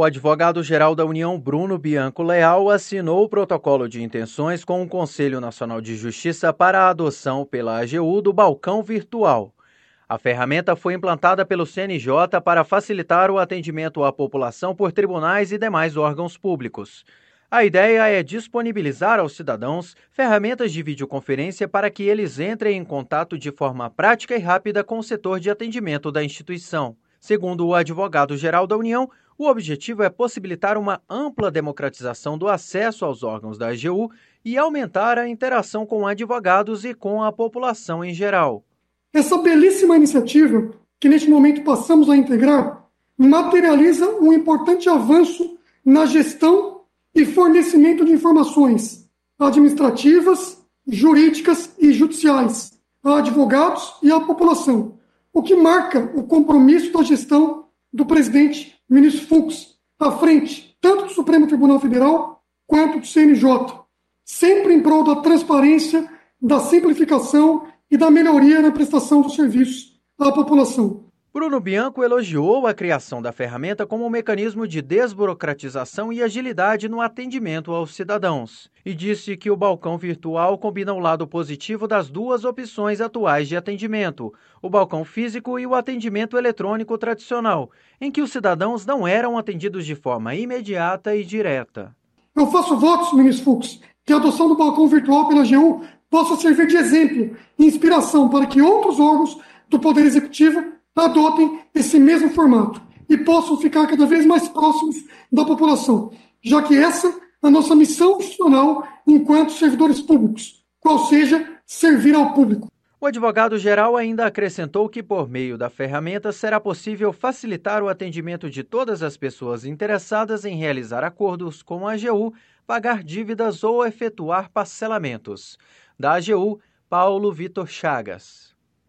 O advogado-geral da União, Bruno Bianco Leal, assinou o protocolo de intenções com o Conselho Nacional de Justiça para a adoção pela AGU do balcão virtual. A ferramenta foi implantada pelo CNJ para facilitar o atendimento à população por tribunais e demais órgãos públicos. A ideia é disponibilizar aos cidadãos ferramentas de videoconferência para que eles entrem em contato de forma prática e rápida com o setor de atendimento da instituição. Segundo o advogado-geral da União, o objetivo é possibilitar uma ampla democratização do acesso aos órgãos da AGU e aumentar a interação com advogados e com a população em geral. Essa belíssima iniciativa, que neste momento passamos a integrar, materializa um importante avanço na gestão e fornecimento de informações administrativas, jurídicas e judiciais a advogados e à população, o que marca o compromisso da gestão do presidente ministro Fux, à frente tanto do Supremo Tribunal Federal quanto do CNJ, sempre em prol da transparência, da simplificação e da melhoria na prestação dos serviços à população. Bruno Bianco elogiou a criação da ferramenta como um mecanismo de desburocratização e agilidade no atendimento aos cidadãos e disse que o balcão virtual combina o lado positivo das duas opções atuais de atendimento, o balcão físico e o atendimento eletrônico tradicional, em que os cidadãos não eram atendidos de forma imediata e direta. Eu faço votos, ministro Fux, que a adoção do balcão virtual pela AGU possa servir de exemplo e inspiração para que outros órgãos do Poder Executivo adotem esse mesmo formato e possam ficar cada vez mais próximos da população, já que essa é a nossa missão institucional enquanto servidores públicos, qual seja servir ao público. O advogado-geral ainda acrescentou que, por meio da ferramenta, será possível facilitar o atendimento de todas as pessoas interessadas em realizar acordos com a AGU, pagar dívidas ou efetuar parcelamentos. Da AGU, Paulo Vitor Chagas.